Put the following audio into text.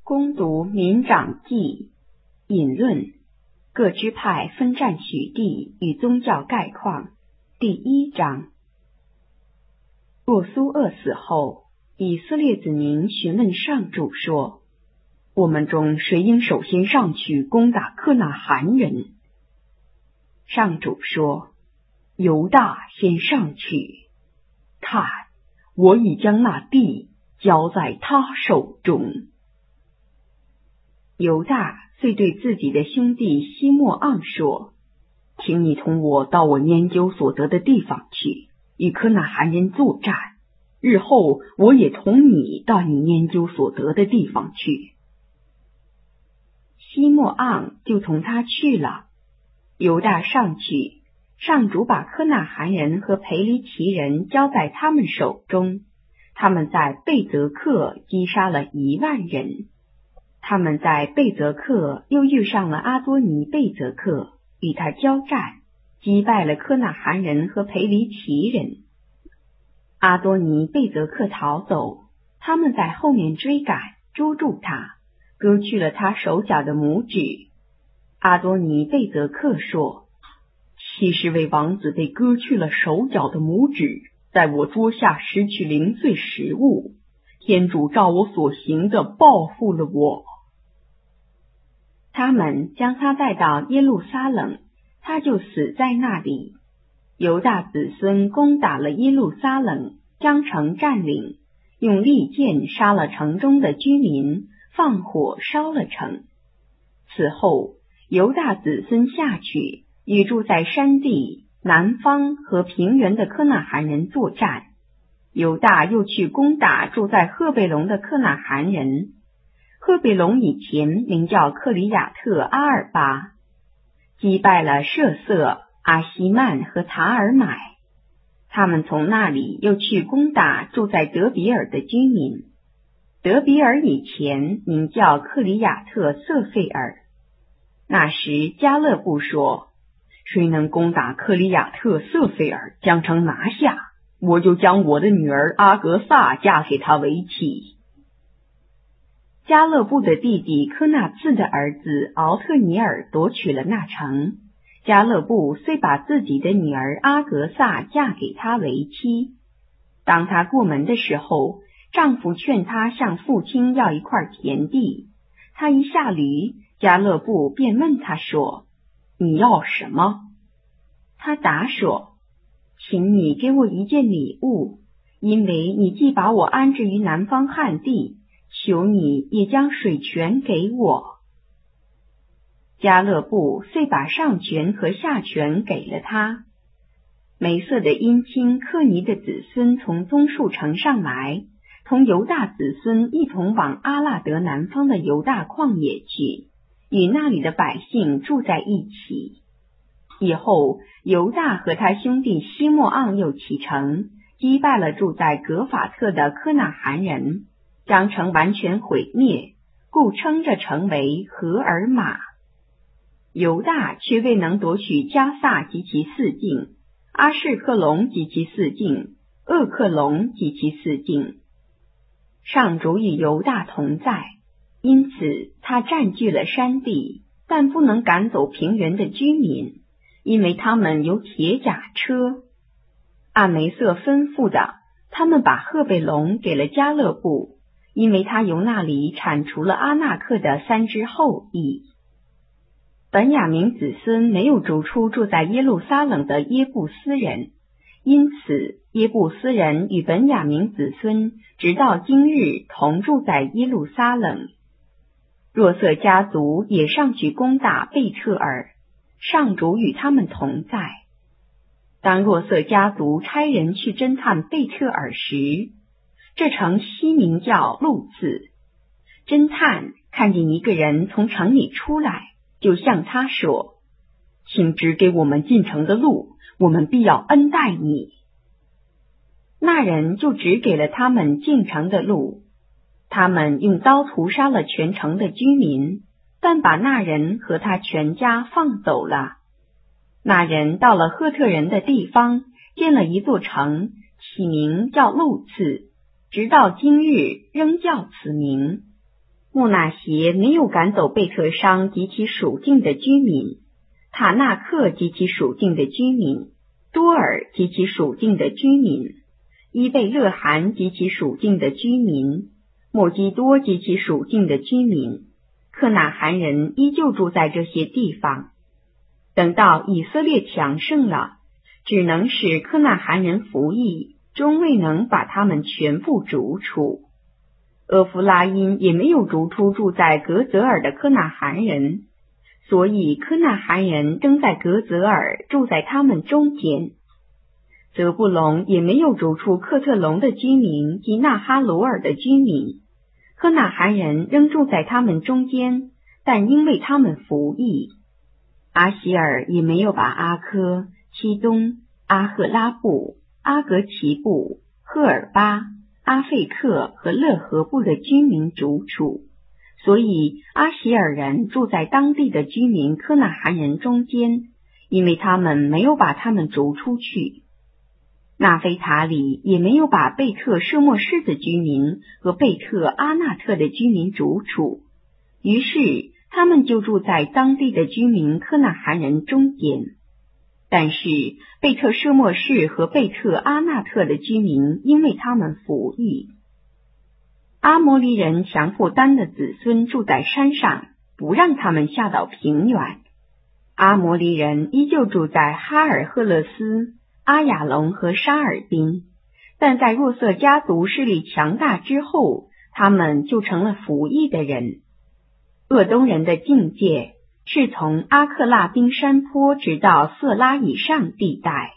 攻读民长记引论，各支派分占许地与宗教概况。第1章。若苏厄死后，以色列子民询问上主说：我们中谁应首先上去攻打克纳罕人？上主说：犹大先上去。看，我已将那地交在他手中。犹大遂对自己的兄弟西莫昂说：请你同我到我研究所得的地方去，与克纳罕人作战。日后我也同你到你研究所得的地方去。西莫昂就同他去了。犹大上去，上主把科纳罕人和培黎奇人交在他们手中。他们在贝泽克击杀了1万人。他们在贝泽克又遇上了阿多尼贝泽克，与他交战，击败了科纳罕人和培黎奇人。阿多尼贝泽克逃走，他们在后面追赶，捉住他，割去了他手脚的拇指。阿多尼贝泽克说：70位王子被割去了手脚的拇指，在我桌下拾取零碎食物，天主照我所行的报复了我。他们将他带到耶路撒冷，他就死在那里。犹大子孙攻打了耶路撒冷，将城占领，用利剑杀了城中的居民，放火烧了城。此后，犹大子孙下去，与住在山地、南方和平原的科纳罕人作战。犹大又去攻打住在赫贝龙的科纳罕人。赫贝龙以前名叫克里亚特阿尔巴，击败了舍瑟、阿希曼和塔尔买。他们从那里又去攻打住在德比尔的居民。德比尔以前名叫克里亚特瑟费尔。那时加勒布说：谁能攻打克里亚特瑟费尔，将城拿下，我就将我的女儿阿格萨嫁给他为妻。加勒布的弟弟科纳茨的儿子敖特尼尔夺取了那城。加勒布遂把自己的女儿阿格萨嫁给他为妻。当他过门的时候，丈夫劝他向父亲要一块田地。他一下驴，加勒布便问他说：你要什么？他答说：请你给我一件礼物，因为你既把我安置于南方旱地，求你也将水泉给我。加勒布遂把上泉和下泉给了他。梅瑟的姻亲克尼的子孙从棕树城上来，同犹大子孙一同往阿拉德南方的犹大旷野去，与那里的百姓住在一起。以后犹大和他兄弟西莫昂又启程，击败了住在格法特的科纳罕人，将城完全毁灭，故称这城为荷尔玛。犹大却未能夺取加萨及其4境，阿士克隆及其4境，厄克隆及其4境。上主与犹大同在，因此他占据了山地，但不能赶走平原的居民，因为他们有铁甲车。按梅瑟吩咐的，他们把赫贝龙给了加勒布，因为他由那里铲除了阿纳克的3支后裔。本雅明子孙没有逐出住在耶路撒冷的耶布斯人，因此耶布斯人与本雅明子孙直到今日同住在耶路撒冷。若瑟家族也上去攻打贝特尔，上主与他们同在。当若瑟家族差人去侦探贝特尔时，这城西名叫路次。侦探看见一个人从城里出来，就向他说：请指给我们进城的路，我们必要恩待你。那人就指给了他们进城的路。他们用刀屠杀了全城的居民，但把那人和他全家放走了。那人到了赫特人的地方，建了一座城，起名叫路次，直到今日仍叫此名。 穆纳协没有赶走贝特商及其属境的居民，塔纳克及其属境的居民，多尔及其属境的居民，伊贝勒汗及其属境的居民，莫基多及其属境的居民，克纳汗人依旧住在这些地方。等到以色列强盛了，只能使克纳汗人服役，终未能把他们全部逐出。俄弗拉因也没有逐出住在格泽尔的克纳汗人，所以克纳汗人仍在格泽尔住在他们中间。泽布隆也没有逐出克特隆的居民及纳哈罗尔的居民，克纳汗人仍住在他们中间，但因为他们服役。阿希尔也没有把阿科、七东、阿赫拉布、阿格奇布、赫尔巴、阿费克和勒合部的居民逐出，所以阿希尔人住在当地的居民科纳汗人中间，因为他们没有把他们逐出去。纳菲塔里也没有把贝特舍莫士的居民和贝特阿纳特的居民逐出，于是他们就住在当地的居民科纳汗人中间。但是贝特舍莫士和贝特阿纳特的居民因为他们服役。阿摩利人强迫丹的子孙住在山上，不让他们下到平原。阿摩利人依旧住在哈尔赫勒斯、阿雅隆和沙尔丁，但在若瑟家族势力强大之后，他们就成了服役的人。鄂东人的境界是从阿克拉宾山坡直到色拉以上地带。